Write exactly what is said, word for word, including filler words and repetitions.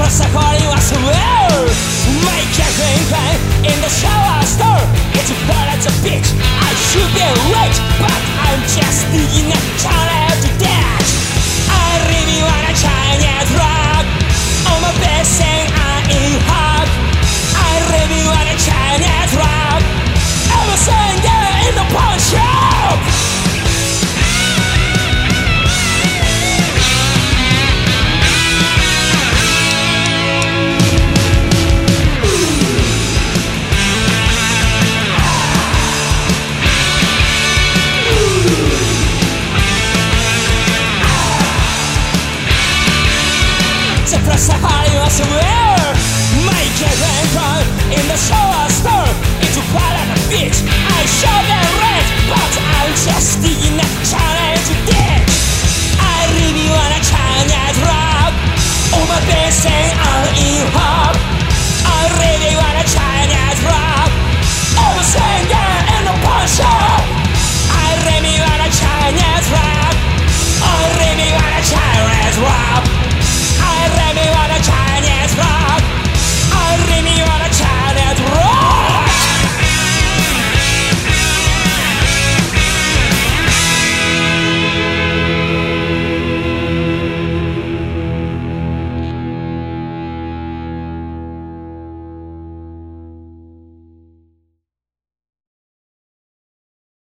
Safari was well. Make a clean clean in the shower store. It's a part of the beach. I should be rich, but I'm just in a child to dash. I really wanna Chinese rock. On my best thing I eat hot. I really wanna Chinese rock. I'm a singer in the pawn shop. Safari was where make a rainbow in the shower store. It's a part of the beach. I show them red, but I'm just in a child.